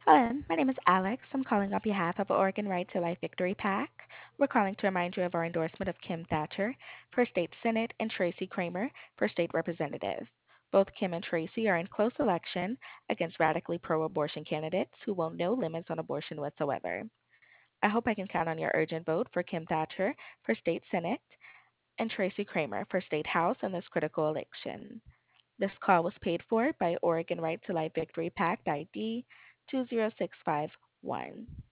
Hello, my name is Alex. I'm calling on behalf of Oregon Right to Life Victory PAC. We're calling to remind you of our endorsement of Kim Thatcher for State Senate and Tracy Kramer for State Representative. Both Kim and Tracy are in close election against radically pro abortion candidates who will no limits on abortion whatsoever. I hope I can count on your urgent vote for Kim Thatcher for State Senate and Tracy Kramer for State House in this critical election. This call was paid for by Oregon Right to Life Victory PAC ID 20651.